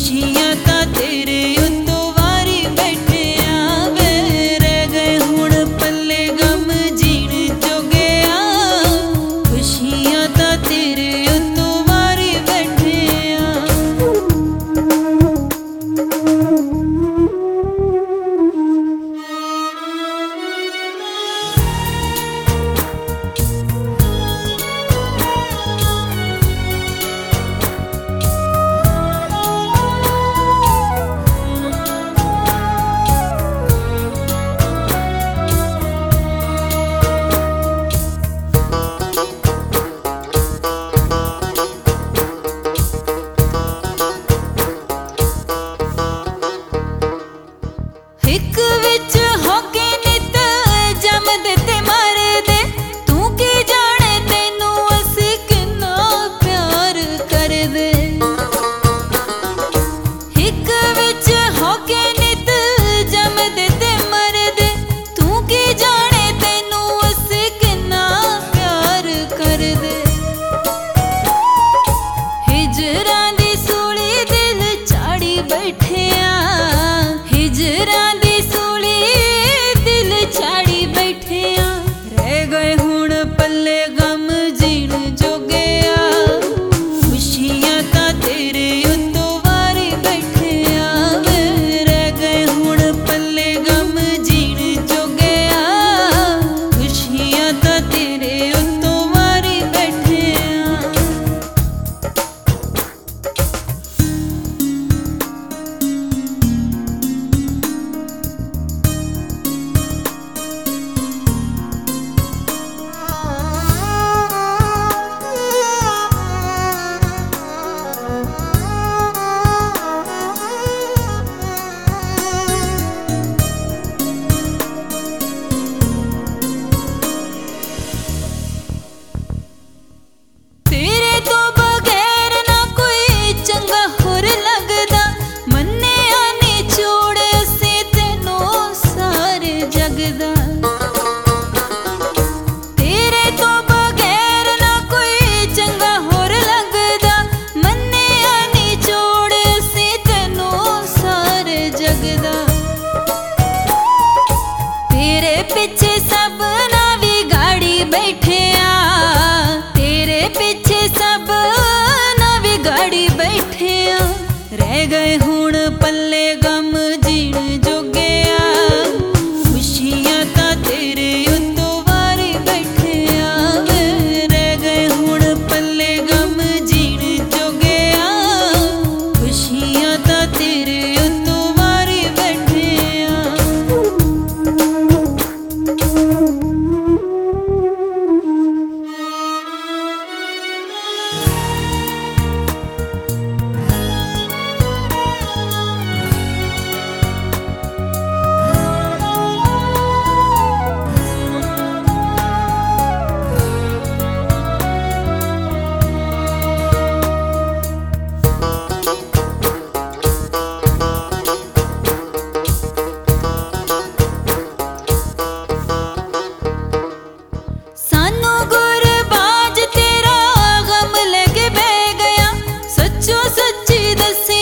खुशियां तां तेरे उत्तों वारी बैठे आ वे, रह गए हुण पल्ले गम जीण जोगे आ। खुशियां तां तेरे उत्तों वारी बैठे आ। हिक विच होके नित जमदे ते मरदे, तू की जाने तैनू असी किन्ना प्यार करदे। हिक विच होके नित जमदे ते मरदे, तू की जाने तैनू असी किन्ना प्यार करदे। हिजरां दी सूली दिल चाड़ी बैठे आ, हिजरां दी सूली दिल चाड़ी बैठे आ। रह गए हुण पल्ले गम जीण जोगे आ। खुशियां तां तेरे उत्तों वारी बैठे आ वे, रह गए हुण पल्ले गम जीण जोगे आ। खुशियां तां तेरे उत्तों वारी बैठे आ। तेरे तो बगैर ना कोई चंगा होर लगदा, मन्निया नी छोड़ असी तैनू सारे जगदा। तेरे तो बगैर ना कोई चंगा होर लगदा, मन्निया नी छोड़ असी तैनू सारे जगदा। तेरे पिछे सब ना भी गाड़ी बैठे आ, तेरे पिछे सब ना भी गाड़ी बैठे आ। रह गए हुण पल्ले गम जीण जोगे आ। खुशियां तां तेरे उत्तों वारी बैठे आ वे, रह गए हुण पल्ले गम जीण जोगे आ। खुशियां तां तेरे उत्तों वारी बैठे आ। सानू गुरबाज तेरा गम लेके बह गया, सच्चो सच्ची दसे